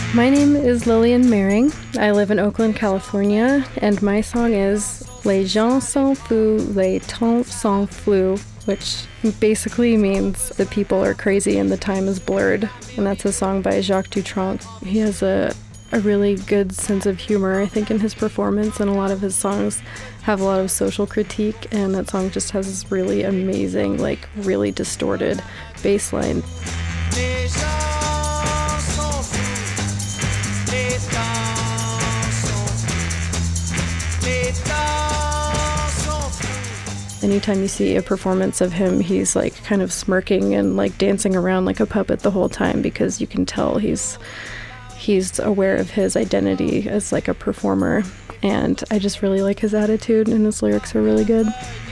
My name is Lillian Mehring. I live in Oakland, California, and my song is Les gens s'en foutent, les temps s'en flou, which basically means the people are crazy and the time is blurred. And that's a song by Jacques Dutronc. He has a really good sense of humor, I think, in his performance, and a lot of his songs have a lot of social critique, and that song just has this really amazing, like, really distorted bass line. Anytime you see a performance of him, he's like kind of smirking and like dancing around like a puppet the whole time, because you can tell he's aware of his identity as like a performer. And I just really like his attitude, and his lyrics are really good.